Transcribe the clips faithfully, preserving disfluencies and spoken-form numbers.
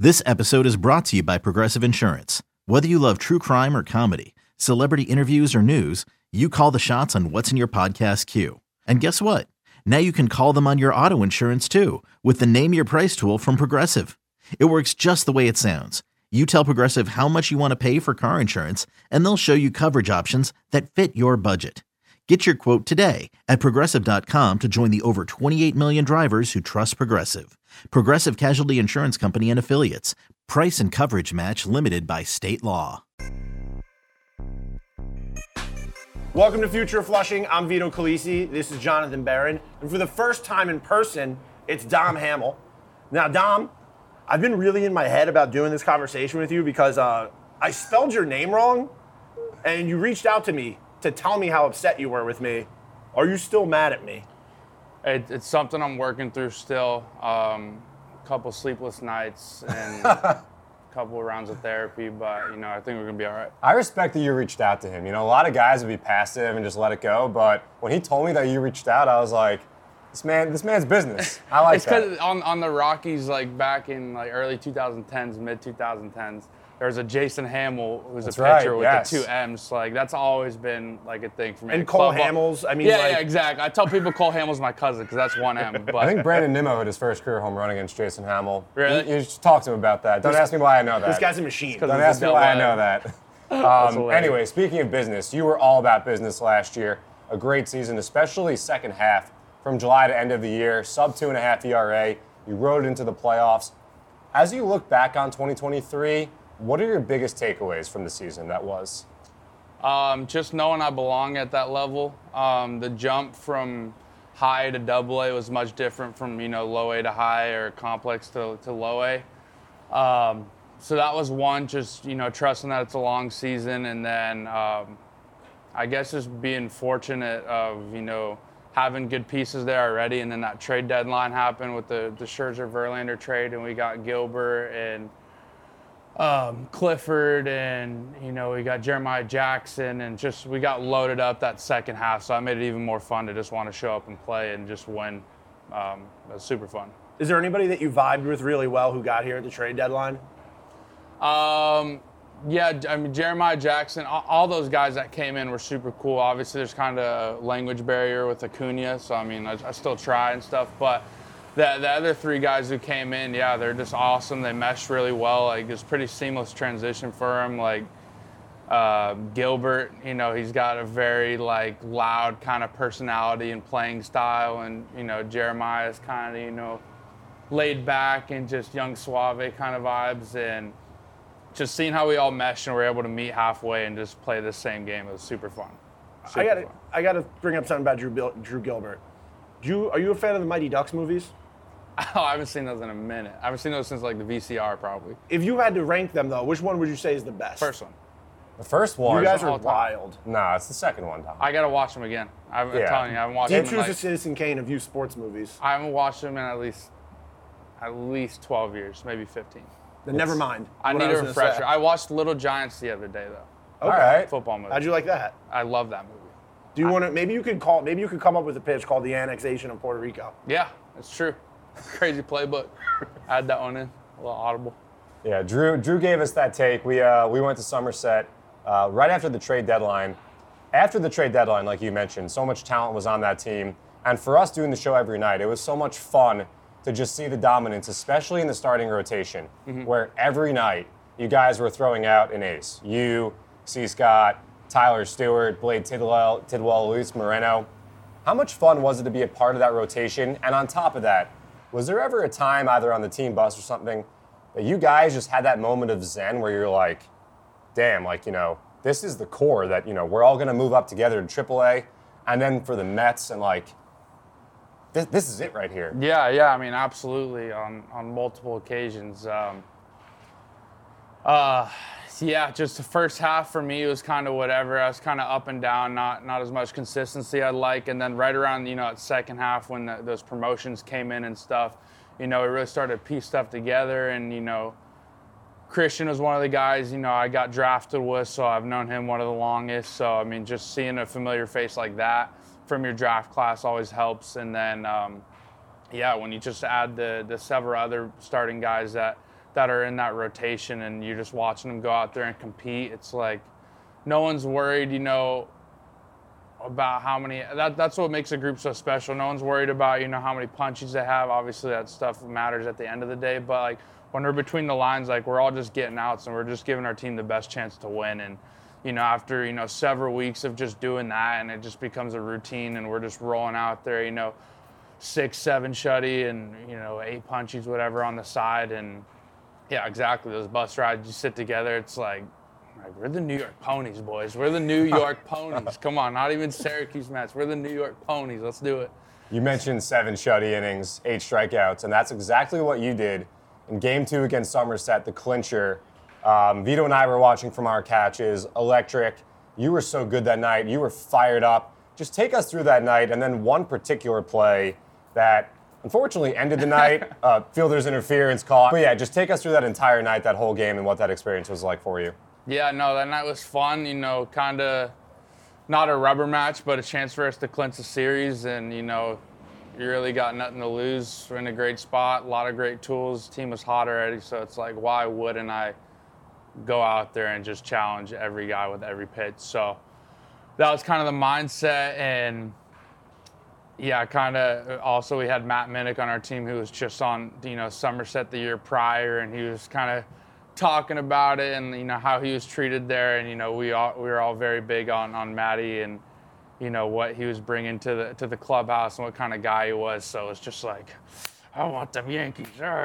This episode is brought to you by Progressive Insurance. Whether you love true crime or comedy, celebrity interviews or news, you call the shots on what's in your podcast queue. And guess what? Now you can call them on your auto insurance too with the Name Your Price tool from Progressive. It works just the way it sounds. You tell Progressive how much you want to pay for car insurance, and they'll show you coverage options that fit your budget. Get your quote today at Progressive dot com to join the over twenty-eight million drivers who trust Progressive. Progressive Casualty Insurance Company and Affiliates. Price and coverage match limited by state law. Welcome to Future Flushing. I'm Vito Calisi. This is Jonathan Barron. And for the first time in person, it's Dom Hamill. Now, Dom, I've been really in my head about doing this conversation with you because uh, I spelled your name wrong, and you reached out to me to tell me how upset you were with me. Are you still mad at me? It, it's something I'm working through still. Um, a couple sleepless nights and a couple of rounds of therapy, but you know, I think we're gonna be all right. I respect that you reached out to him. You know, a lot of guys would be passive and just let it go, but when he told me that you reached out, I was like, this man, this man's business. I like it's that. It's because on, on the Rockies, like back in like early twenty tens, mid twenty tens, there was a Jason Hamill who was That's a pitcher right, with yes. the two M's. Like that's always been like a thing for me. And Cole Club- Hamels, I mean, yeah, like, yeah, exactly. I tell people Cole Hamill's my cousin because that's one M. But I think Brandon Nimmo hit his first career home run against Jason Hamill. Really? You, you just talk to him about that. Don't ask me why I know that. this guy's a machine. Don't he's ask a me why I double know M. that. Um, hilarious. anyway, speaking of business, you were all about business last year. A great season, especially second half. From July to end of the year, sub two and a half E R A. You rode it into the playoffs. As you look back on twenty twenty-three, what are your biggest takeaways from the season that was? Um, just knowing I belong at that level. Um, the jump from high to double A was much different from, you know, low A to high or complex to, to low A. Um, so that was one, just, you know, trusting that it's a long season. And then um, I guess just being fortunate of, you know, having good pieces there already. And then that trade deadline happened with the, the Scherzer-Verlander trade, and we got Gilbert and Um, Clifford, and you know, we got Jeremiah Jackson, and just we got loaded up that second half, so I made it even more fun to just want to show up and play and just win. Um, it was super fun. Is there anybody that you vibed with really well who got here at the trade deadline? Um, yeah, I mean Jeremiah Jackson, all, all those guys that came in were super cool. Obviously, there's kind of a language barrier with Acuna, so I mean, I, I still try and stuff, but. The, the other three guys who came in, yeah, they're just awesome. They meshed really well. Like, it's pretty seamless transition for them. Like, uh, Gilbert, you know, he's got a very, like, loud kind of personality and playing style. And, you know, Jeremiah's kind of, you know, laid back and just young suave kind of vibes. And just seeing how we all meshed and were able to meet halfway and just play the same game, it was super fun. Super I gotta, fun. I gotta bring up something about Drew, Bil- Drew Gilbert. Do you, are you a fan of the Mighty Ducks movies? Oh, I haven't seen those in a minute. I haven't seen those since like the V C R probably. If you had to rank them though, which one would you say is the best? First one. The first one. You guys are all time. wild. Nah, it's the second one, Tom. I gotta watch them again. I'm Yeah. telling you, I haven't watched Do you them in choose like, a Citizen Kane of you sports movies? I haven't watched them in at least at least twelve years, maybe fifteen. Then never mind. I what need was a gonna refresher. say. I watched Little Giants the other day though. Okay. All right. Football movie. How'd you like that? I love that movie. Do you want to? Maybe you could call. Maybe you could come up with a pitch called the annexation of Puerto Rico. Yeah, it's true. Crazy playbook. Add that one in. A little audible. Yeah, Drew Drew gave us that take. We uh, we went to Somerset uh, right after the trade deadline. After the trade deadline, like you mentioned, so much talent was on that team. And for us doing the show every night, it was so much fun to just see the dominance, especially in the starting rotation, mm-hmm. where every night you guys were throwing out an ace. You, C. Scott, Tyler Stewart, Blade Tidwell, Tidwell, Luis Moreno. How much fun was it to be a part of that rotation? And on top of that, was there ever a time, either on the team bus or something, that you guys just had that moment of zen where you're like, damn, like, you know, this is the core that, you know, we're all going to move up together to triple A, and then for the Mets, and like, this, this is it right here. Yeah, yeah. I mean, absolutely. On on multiple occasions. Um, uh, yeah, just the first half for me was kind of whatever. I was kind of up and down, not not as much consistency I'd like. And then right around, you know, at second half when the, those promotions came in and stuff, you know, we really started to piece stuff together. And, you know, Christian was one of the guys, you know, I got drafted with, so I've known him one of the longest. So, I mean, just seeing a familiar face like that from your draft class always helps. And then, um, yeah, when you just add the the several other starting guys that that are in that rotation, and you're just watching them go out there and compete. It's like no one's worried, you know, about how many, that, that's what makes a group so special. No one's worried about, you know, how many punches they have. Obviously that stuff matters at the end of the day, but like when we're between the lines, like we're all just getting outs and we're just giving our team the best chance to win. And, you know, after, you know, several weeks of just doing that, and it just becomes a routine, and we're just rolling out there, you know, six, seven shutty and, you know, eight punchies, whatever on the side. And yeah, exactly. Those bus rides, you sit together, it's like, Like, we're the New York Ponies, boys. We're the New York Ponies. Come on, not even Syracuse Mets. We're the New York Ponies. Let's do it. You mentioned seven shutty innings, eight strikeouts, and that's exactly what you did in game two against Somerset, the clincher. Um, Vito and I were watching from our couches. Electric. You were so good that night. You were fired up. Just take us through that night, and then one particular play that unfortunately ended the night. uh, fielder's interference call. But yeah, just take us through that entire night, that whole game, and what that experience was like for you. Yeah, no, that night was fun, you know, kind of not a rubber match, but a chance for us to clinch the series. And, you know, you really got nothing to lose. We're in a great spot, a lot of great tools. The team was hot already, so it's like, why wouldn't I go out there and just challenge every guy with every pitch? So that was kind of the mindset. And, yeah, kind of also we had Matt Minnick on our team, who was just on, you know, Somerset the year prior, and he was kind of talking about it and, you know, how he was treated there. And, you know, we all we were all very big on on Matty and, you know, what he was bringing to the to the clubhouse and what kind of guy he was. So it's just like, I want them Yankees.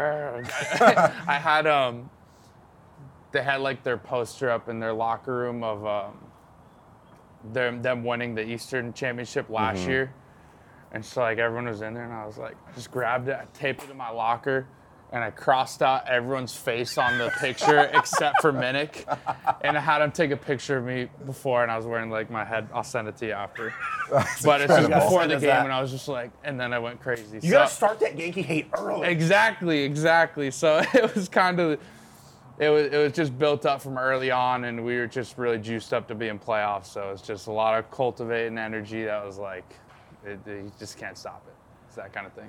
I had um they had like their poster up in their locker room of um them them winning the Eastern Championship last mm-hmm. year. And so like everyone was in there, and I was like, I just grabbed it, I taped it in my locker, and I crossed out everyone's face on the picture except for Minnick. And I had him take a picture of me before, and I was wearing like my head. I'll send it to you after. That's but it's just incredible. before the game, and I was just like, and then I went crazy. You so, gotta start that Yankee hate early. Exactly, exactly. So it was kind of, it was it was just built up from early on, and we were just really juiced up to be in playoffs. So it's just a lot of cultivating energy that was like, it, it, you just can't stop it. It's that kind of thing.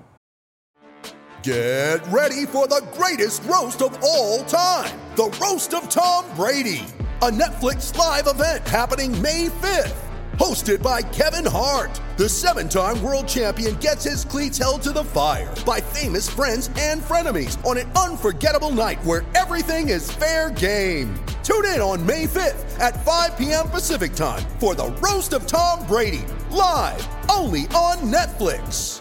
Get ready for the greatest roast of all time, the Roast of Tom Brady, a Netflix live event happening May fifth. Hosted by Kevin Hart, the seven-time world champion gets his cleats held to the fire by famous friends and frenemies on an unforgettable night where everything is fair game. Tune in on May fifth at five p.m. Pacific time for the Roast of Tom Brady, live only on Netflix.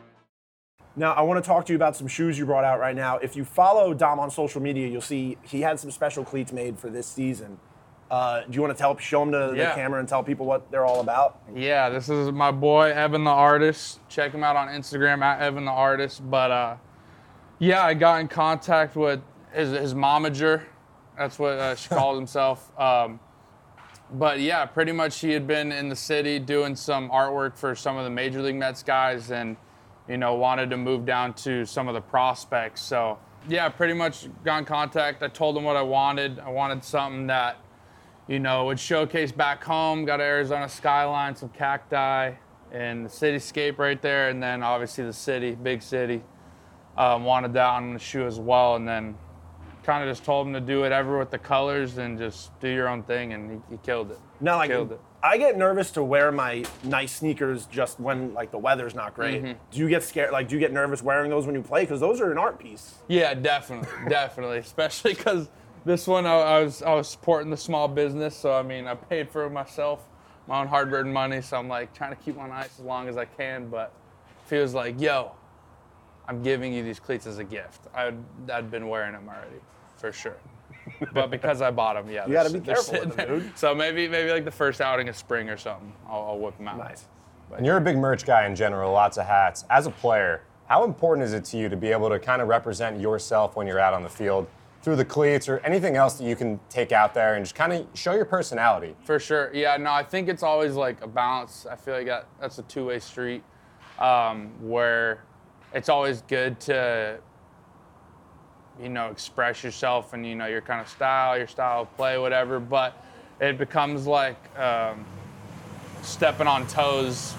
Now, I want to talk to you about some shoes you brought out right now. If you follow Dom on social media, you'll see he had some special cleats made for this season. Uh, do you want to tell, show them to yeah. the camera and tell people what they're all about? Yeah, this is my boy, Evan the Artist. Check him out on Instagram, at Evan the Artist. But, uh, yeah, I got in contact with his, his momager. That's what uh, she called himself. Um, but, yeah, pretty much he had been in the city doing some artwork for some of the Major League Mets guys, and you know, wanted to move down to some of the prospects. So, yeah, pretty much got in contact. I told him what I wanted. I wanted something that, you know, would showcase back home. Got an Arizona skyline, some cacti, and the cityscape right there. And then, obviously, the city, big city. Um, wanted that on the shoe as well. And then kind of just told him to do whatever with the colors and just do your own thing. And he, he killed it. Now, like, killed it. I get nervous to wear my nice sneakers just when like the weather's not great. Mm-hmm. Do you get scared? Like, do you get nervous wearing those when you play? Because those are an art piece. Yeah, definitely, definitely. Especially because this one I, I was I was supporting the small business, so I mean I paid for it myself, my own hard-earned money. So I'm like trying to keep on ice as long as I can, but it feels like, yo, I'm giving you these cleats as a gift. I'd I'd been wearing them already, for sure. But because I bought them, yeah. You got to be careful with them, dude. So maybe maybe like the first outing of spring or something, I'll, I'll whip them out. Nice. But, and you're a big merch guy in general, lots of hats. As a player, how important is it to you to be able to kind of represent yourself when you're out on the field through the cleats or anything else that you can take out there and just kind of show your personality? For sure. Yeah, no, I think it's always like a balance. I feel like that, that's a two-way street um, where it's always good to, you know, express yourself and, you know, your kind of style, your style of play, whatever, but it becomes like um, stepping on toes.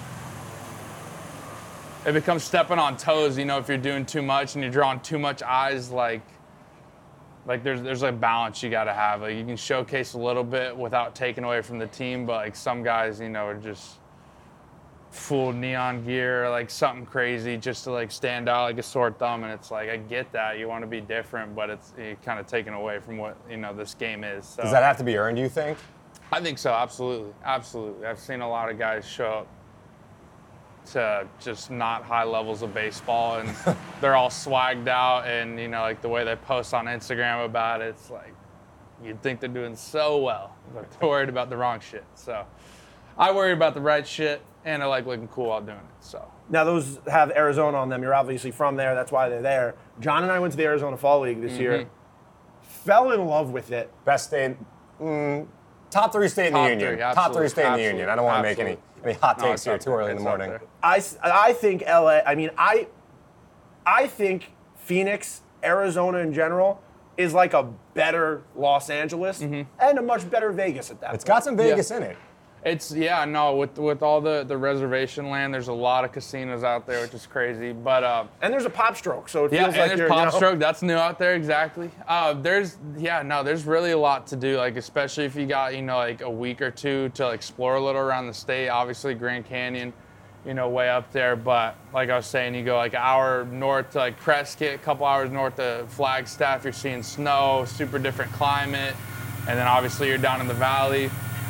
It becomes stepping on toes, you know, if you're doing too much and you're drawing too much eyes, like, like there's there's a balance you got to have. Like you can showcase a little bit without taking away from the team, but like some guys, you know, are just full neon gear, like something crazy just to like stand out like a sore thumb. And it's like, I get that you want to be different, but it's kind of taken away from what, you know, this game is. So, does that have to be earned, do you think? I think so, absolutely, absolutely. I've seen a lot of guys show up to just not high levels of baseball, and they're all swagged out, and you know, like the way they post on Instagram about it, it's like you'd think they're doing so well, but they're worried about the wrong shit. So I worry about the right shit, and I like looking cool while doing it. So now those have Arizona on them. You're obviously from there. That's why they're there. John and I went to the Arizona Fall League this mm-hmm. year. Fell in love with it. Best state, mm, top three state top in the union. Three, top three state absolutely. in the union. I don't want to make any, any hot no, takes here too early in the morning. I, I think L A, I mean, I, I think Phoenix, Arizona in general, is like a better Los Angeles mm-hmm. and a much better Vegas at that It's point. got some Vegas yeah. in it. It's, yeah, no, with with all the, the reservation land, there's a lot of casinos out there, which is crazy. But uh, and there's a Pop Stroke, so it yeah, feels and like there's you're, Pop you know, Stroke, that's new out there, exactly. Uh, there's, yeah, no, there's really a lot to do, like, especially if you got, you know, like a week or two to explore a little around the state. Obviously, Grand Canyon, you know, way up there. But like I was saying, you go like an hour north to like Prescott, a couple hours north to Flagstaff, you're seeing snow, super different climate. And then obviously you're down in the valley.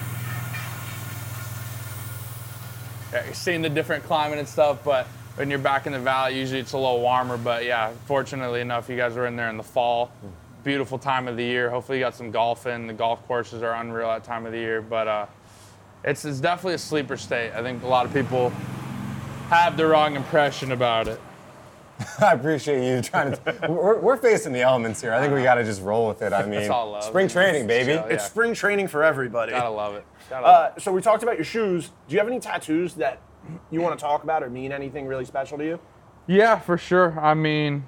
Yeah, you're seeing the different climate and stuff, but when you're back in the valley, usually it's a little warmer. But yeah, fortunately enough, you guys were in there in the fall. Beautiful time of the year. Hopefully you got some golf in. The golf courses are unreal that time of the year. But uh, it's, it's definitely a sleeper state. I think a lot of people have the wrong impression about it. I appreciate you trying to. We're, we're facing the elements here. I think we got to just roll with it. I mean, all love. spring training, baby. Chill, yeah. It's spring training for everybody. Gotta love it. Gotta love Uh, so we talked about your shoes. Do you have any tattoos that you want to talk about or mean anything really special to you? Yeah, for sure. I mean,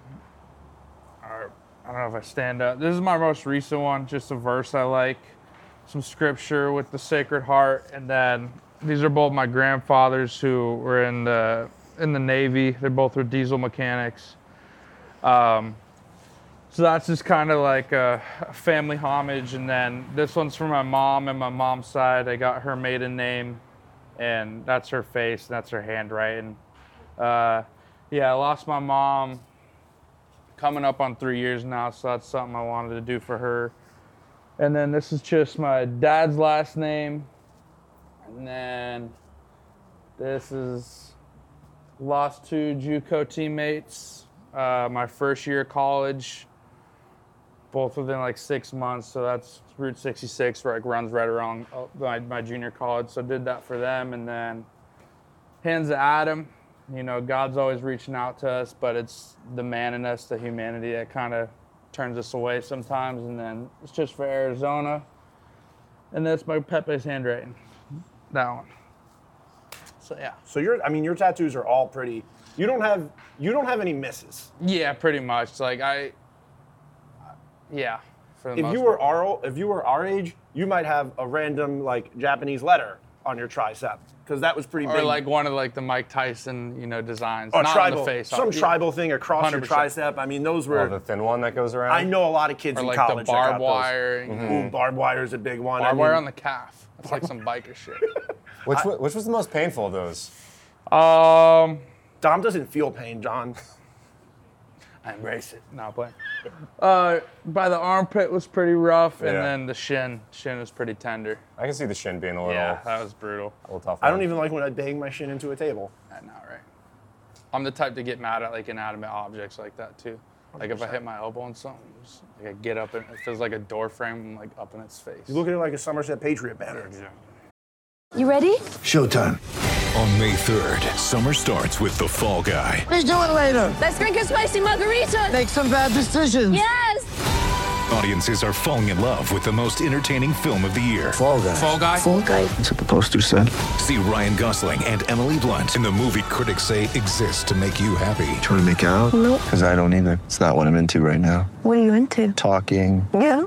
I don't know if I stand up. This is my most recent one, just a verse I like, some scripture with the Sacred Heart, and then these are both my grandfathers who were in the in the Navy. They both were diesel mechanics. Um, so that's just kind of like a family homage. And then this one's for my mom and my mom's side. I got her maiden name, and that's her face, and that's her handwriting. Uh, yeah, I lost my mom coming up on three years now, so that's something I wanted to do for her. And then this is just my dad's last name. And then this is lost two JUCO teammates, uh, my first year of college, both within like six months. So that's Route sixty-six, where it runs right around my, my junior college. So did that for them. And then hands to Adam. You know, God's always reaching out to us, but it's the man in us, the humanity, that kind of turns us away sometimes. And then it's just for Arizona. And that's my Pepe's handwriting. That one. So yeah. So you're, I mean, your tattoos are all pretty. You don't have, you don't have any misses. Yeah, pretty much. Like I, yeah. For the If most you were part. our, if you were our age, you might have a random like Japanese letter on your tricep because that was pretty or big. like one of like the Mike Tyson, you know, designs. Oh, Not tribal, on the face. some yeah. tribal thing across one hundred your percent. tricep. I mean, those Oh, were. the thin one that goes around? I know a lot of kids Or in like college the that got barbed those. wire. you know, Ooh, barbed wire is a big one. Barbed I wire mean, on the calf. That's like some biker shit. Which, wa- which was the most painful of those? Um, Dom doesn't feel pain, John. I embrace it. No, playing. Uh, by the armpit was pretty rough, and Yeah. then the shin, shin was pretty tender. I can see the shin being a little, Yeah, that was brutal. a little tough. I don't one. even like when I bang my shin into a table. I know, right? I'm the type to get mad at like inanimate objects like that too. Like if I hit my elbow on something, just, like I get up and it feels like a door frame like up in its face. You look at it like a Somerset Patriot banner. You ready? Showtime. On May third, summer starts with The Fall Guy. Let's do it later. Let's drink a spicy margarita. Make some bad decisions. Yes. Audiences are falling in love with the most entertaining film of the year. Fall Guy. Fall Guy? Fall guy. That's what the poster said. See Ryan Gosling and Emily Blunt in the movie critics say exists to make you happy. Trying to make it out? Nope. Because I don't either. It's not what I'm into right now. What are you into? Talking. Yeah.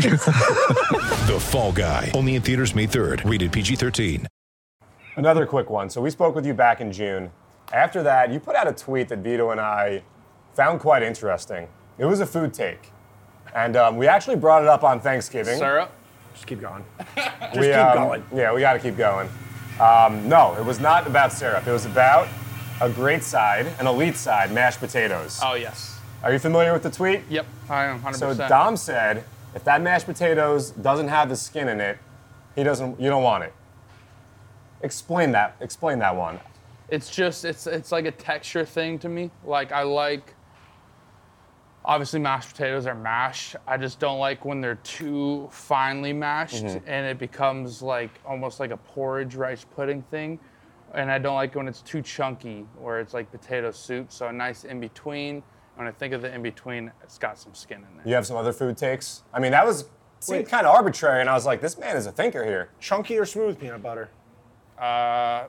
The Fall Guy. Only in theaters May third. Rated P G thirteen. Another quick one. So we spoke with you back in June. After that, you put out a tweet that Vito and I found quite interesting. It was a food take. And um, we actually brought it up on Thanksgiving. Syrup? Just keep going. Just we, keep um, going. Yeah, we got to keep going. Um, no, it was not about syrup. It was about a great side, an elite side, mashed potatoes. Oh, yes. Are you familiar with the tweet? Yep, I am, one hundred percent. So Dom said, if that mashed potatoes doesn't have the skin in it, he doesn't. You don't want it. Explain that. Explain that one. It's just, it's it's like a texture thing to me. Like, I like, obviously mashed potatoes are mashed. I just don't like when they're too finely mashed mm-hmm. and it becomes like, almost like a porridge rice pudding thing. And I don't like when it's too chunky, where it's like potato soup. So a nice in-between. When I think of the in-between, it's got some skin in there. You have some other food takes? I mean, that was seemed kind of arbitrary, and I was like, this man is a thinker here. Chunky or smooth peanut butter? Uh...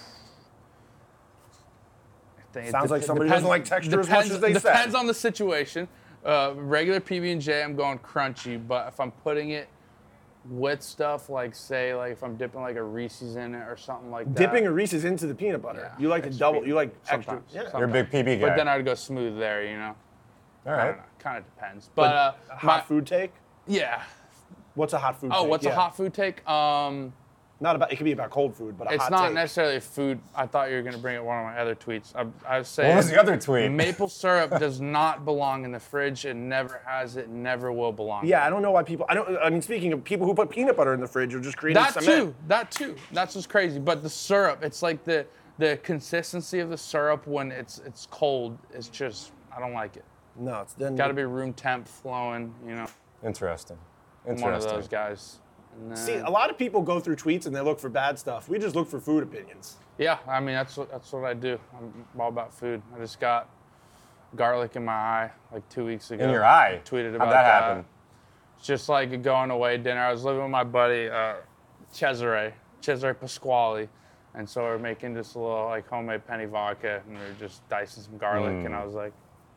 Sounds de- like somebody depends, doesn't like texture depends, as much as they depends said. Depends on the situation. Uh, regular P B and J, I'm going crunchy, but if I'm putting it with stuff like, say, like if I'm dipping like a Reese's in it or something like that. Dipping a Reese's into the peanut butter. Yeah, you like to double, you like extra. Sometimes, Yeah. sometimes. You're a big P B guy. But then I'd go smooth there, you know. All right. Kind of depends. But, uh, a hot my, food take? Yeah. What's a hot food oh, take? what's yeah. a hot food take? Um, Not about, it could be about cold food, but a it's hot not take. necessarily food. I thought you were going to bring up one of my other tweets. I, I was saying. What was the other tweet? Maple syrup does not belong in the fridge. It never has. It never will belong. Yeah, I don't know why people, I don't, I mean, speaking of people who put peanut butter in the fridge, are just creating That cement. too. That too. That's what's crazy. But the syrup, it's like the the consistency of the syrup when it's it's cold is just, I don't like it. No, it's then. Got to be room temp flowing, you know. Interesting. I'm Interesting. one of those guys. And then, See, a lot of people go through tweets and they look for bad stuff. We just look for food opinions. Yeah, I mean, that's what, that's what I do. I'm all about food. I just got garlic in my eye like two weeks ago. In your eye? Tweeted about How'd that happen? It's just like a going away dinner. I was living with my buddy, uh, Cesare, Cesare Pasquale. And so we're making just a little like homemade penny vodka and we we're just dicing some garlic. Mm. And I was like,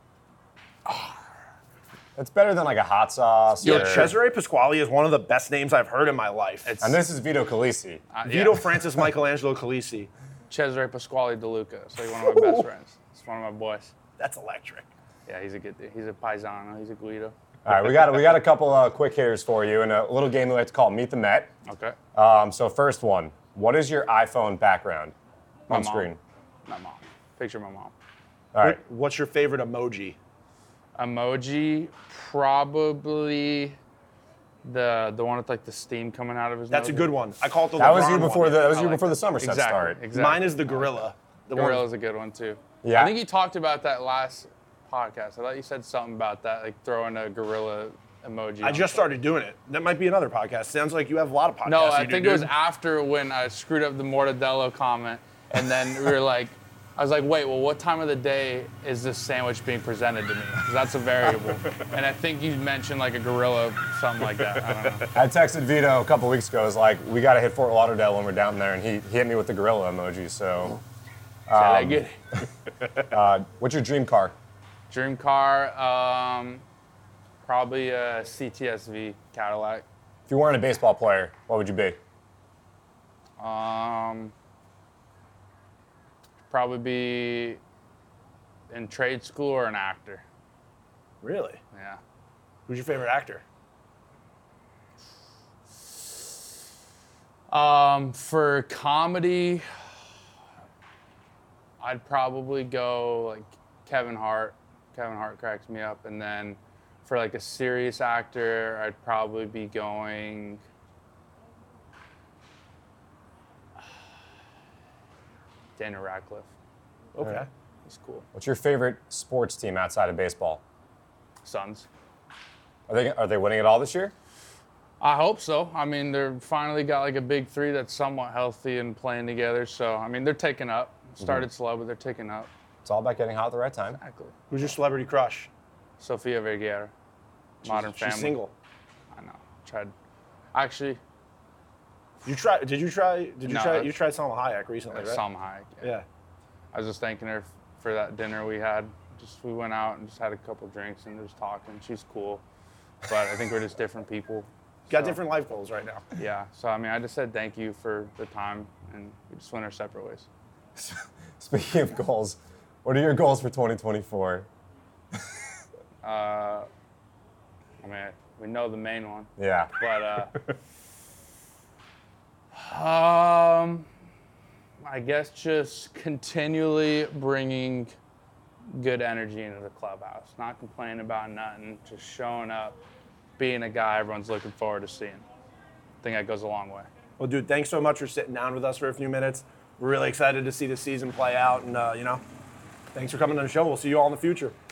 It's better than like a hot sauce. Yo, or... Cesare Pasquale is one of the best names I've heard in my life. It's, And this is Vito Calisi. uh, Vito yeah. Francis Michelangelo Calisi. Cesare Pasquale DeLuca. It's like one of my best friends. It's one of my boys. That's electric. Yeah, he's a good dude. He's a paisano. He's a Guido. All right, we got we got a couple uh, quick hitters for you and a little game we like to call Meet the Met. Okay. Um, so first one, what is your iPhone background My on mom. screen? My mom. Picture of my mom. All right. What- What's your favorite emoji? Emoji, probably the the one with like the steam coming out of his That's a nose. good one. I call it the That was LeBron you before one. the that was I you like before the that. Somerset exactly, start. Exactly. Mine is the gorilla. The one- Gorilla's a good one too. Yeah. I think you talked about that last podcast. I thought you said something about that, like throwing a gorilla emoji. I on just stuff. started doing it. That might be another podcast. Sounds like you have a lot of podcasts. No, you I do, think it was dude. after when I screwed up the Mortadello comment, and then we were like, I was like, wait, well, what time of the day is this sandwich being presented to me? Because that's a variable. And I think you mentioned like a gorilla, something like that. I don't know. I texted Vito a couple weeks ago. I was like, we got to hit Fort Lauderdale when we're down there, and he, he hit me with the gorilla emoji. So, Say that good. uh, what's your dream car? Dream car, um, probably a C T S V Cadillac. If you weren't a baseball player, what would you be? Um, probably be in trade school or an actor. Really? Yeah. Who's your favorite actor? Um, for comedy, I'd probably go like Kevin Hart. Kevin Hart cracks me up. And then for like a serious actor, I'd probably be going Daniel Radcliffe. Okay. He's cool. What's your favorite sports team outside of baseball? Suns. Are they are they winning it all this year? I hope so. I mean, they're finally got like a big three that's somewhat healthy and playing together. So, I mean, they're taking up. Started Mm-hmm. slow, but they're taking up. It's all about getting hot at the right time. Exactly. Who's your celebrity crush? Sofia Vergara. Modern she's, Family. She's single. I know. Tried. Actually, You try? Did you try? Did you No, try? that's- You tried Salma Hayek recently, right? Salma Hayek. Yeah. Yeah. I was just thanking her f- for that dinner we had. Just we went out and just had a couple drinks and just talking. She's cool, but I think we're just different people. Got So, different life goals right now. Yeah. So I mean, I just said thank you for the time, and we just went our separate ways. Speaking of goals, what are your goals for twenty twenty-four? Uh, I mean, we know the main one. Yeah. But, uh, um, I guess just continually bringing good energy into the clubhouse. Not complaining about nothing, just showing up, being a guy everyone's looking forward to seeing. I think that goes a long way. Well, dude, thanks so much for sitting down with us for a few minutes. We're really excited to see the season play out, and, uh, you know, thanks for coming on the show. We'll see you all in the future.